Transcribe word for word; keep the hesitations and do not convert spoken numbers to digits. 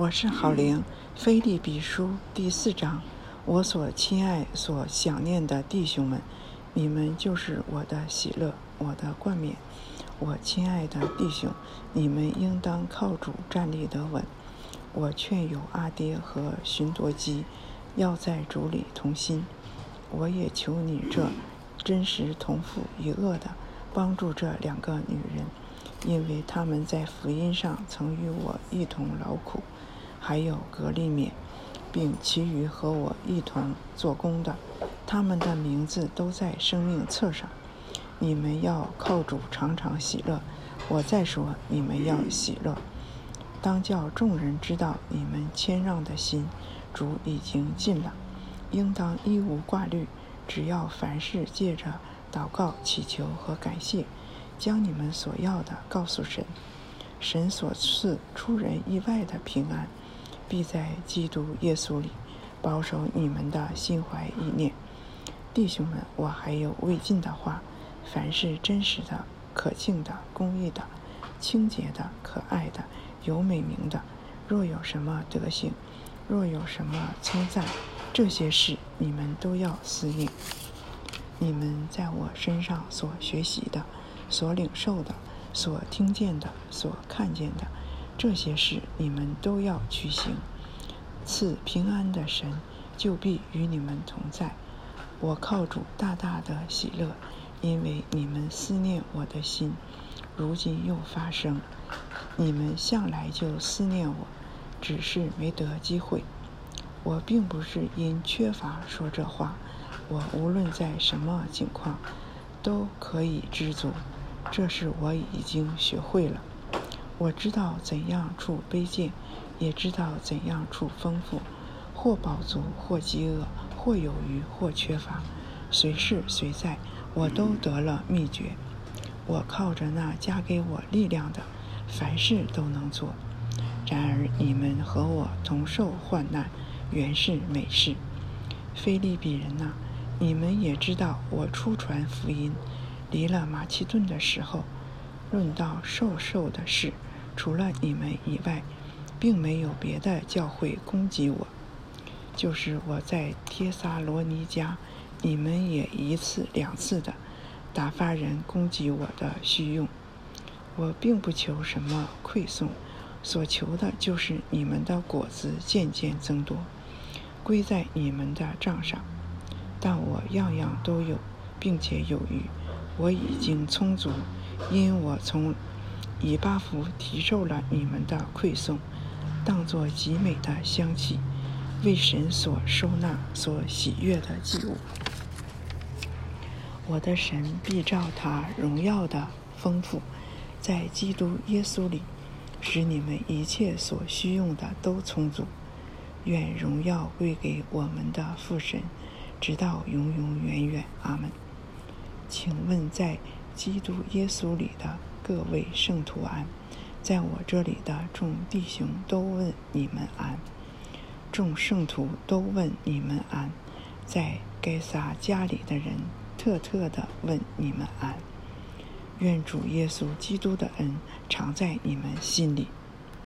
我是郝玲。腓立比书第四章，我所亲爱、所想念的弟兄们，你们就是我的喜乐，我的冠冕。我亲爱的弟兄，你们应当靠主站立得稳。我劝有阿爹和寻多基要在主里同心。我也求你这真实同父一轭的帮助这两个女人，因为他们在福音上曾与我一同劳苦，还有格利勉，并其余和我一同做工的，他们的名字都在生命册上。你们要靠主常常喜乐。我再说，你们要喜乐。当叫众人知道你们谦让的心，主已经尽了。应当一无挂虑，只要凡事借着祷告、祈求和感谢，将你们所要的告诉神。神所赐出人意外的平安，必在基督耶稣里保守你们的心怀意念。弟兄们，我还有未尽的话：凡是真实的、可敬的、公义的、清洁的、可爱的、有美名的，若有什么德行，若有什么称赞，这些事你们都要思念。你们在我身上所学习的、所领受的、所听见的、所看见的，这些事你们都要去行。赐平安的神就必与你们同在。我靠主大大的喜乐，因为你们思念我的心，如今又发生。你们向来就思念我，只是没得机会。我并不是因缺乏说这话，我无论在什么境况都可以知足，这是我已经学会了。我知道怎样处卑贱，也知道怎样处丰富，或饱足，或饥饿，或有余，或缺乏，随是随在，我都得了秘诀。我靠着那加给我力量的，凡事都能做。然而你们和我同受患难，原是美事。腓立比人哪，你们也知道，我初传福音，离了马其顿的时候，论到受受的事，除了你们以外，并没有别的教会攻击我。就是我在帖撒罗尼迦，你们也一次两次的打发人攻击我的虚用。我并不求什么馈送，所求的就是你们的果子渐渐增多，归在你们的账上。但我样样都有，并且有余，我已经充足，因我从以巴弗提受了你们的馈送，当作极美的香气，为神所收纳、所喜悦的祭物。我的神必照他荣耀的丰富，在基督耶稣里，使你们一切所需用的都充足。愿荣耀归给我们的父神，直到永永远远。阿们。请问在基督耶稣里的各位圣徒安，在我这里的众弟兄都问你们安，众圣徒都问你们安，在该撒家里的人特特的问你们安。愿主耶稣基督的恩常在你们心里。